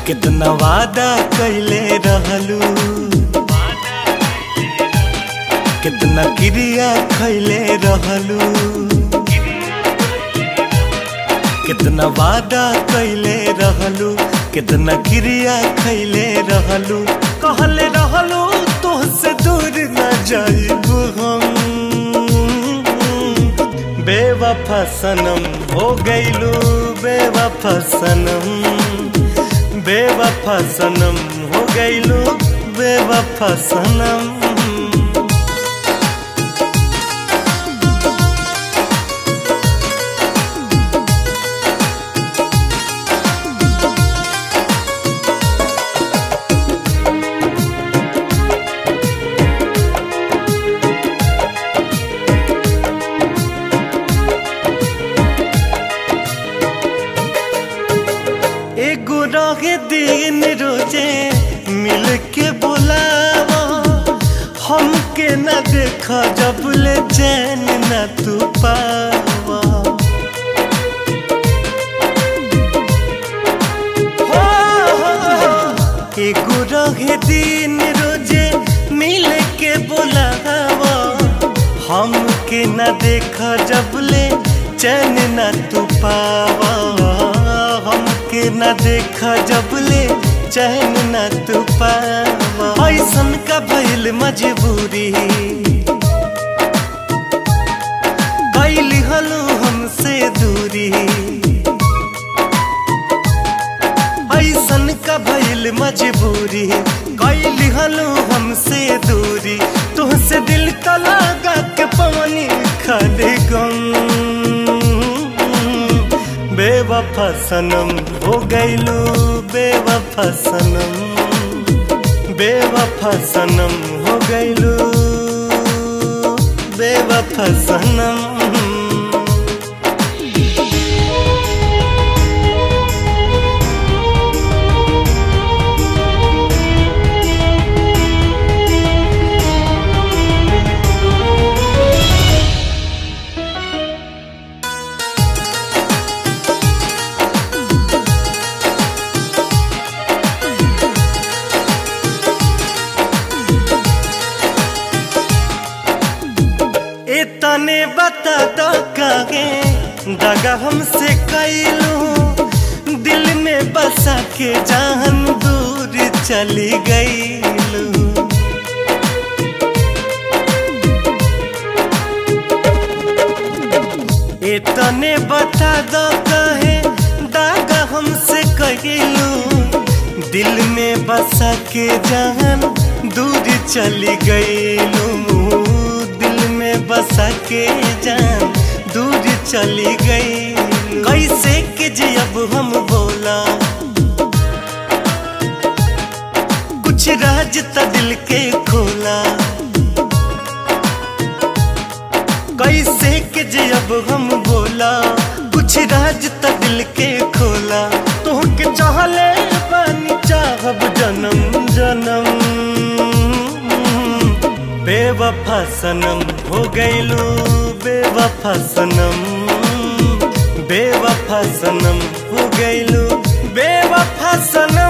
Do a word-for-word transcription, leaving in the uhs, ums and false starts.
कितना वादा कैले रहलू, कितना क्रिया खैले रहलू, कितना वादा कैले रहलू, कितना क्रिया खैले रहलू। कहले रहलू तोहसे दूर न जाइबू हम, बेवफा सनम हो गइलू बेवफा सनम, बेवफा सनम हो गइलू बेवफा सनम। एगो रहे दिन रोजे मिल के बुलावा, हमके न देखा जब ले चैन न तू पावा। हो, हो, हो। एगो रहे दिन रोजे मिल के बुलावा, हमके न देखा जब ले चैन न तू पावा। हमके न देखा जब ले चैन न तू पावा। ऐसन का भइल मजबूरी, कैली हलू हमसे दूरी। ऐसन का भइल मजबूरी, कैली हलू हमसे दूरी। तुहसे दिल का लगा के पानी खाले गम, बेवफा सनम हो गइलू बेवफा सनम, बेवफा सनम हो गइलू बेवफा सनम। तने बता दो काहे दगा हमसे कैलू, दिल में बसा के जान दूर चली गईलू। ए तने बता दो काहे दगा हमसे कैलू, दिल में बसा के जान दूर चली गईलू। बसा के जान दूर चली गई, कैसे के जी अब हम बोला। कुछ राज त दिल के खोला, कैसे के जी अब हम बोला। कुछ राज त दिल के खोला, तोहके चाहले पानी चाहब जन्म जन्म। बेवफा सनम हो गइलू बेवफा सनम, बेवफा सनम हो गइलू बेवफा सनम।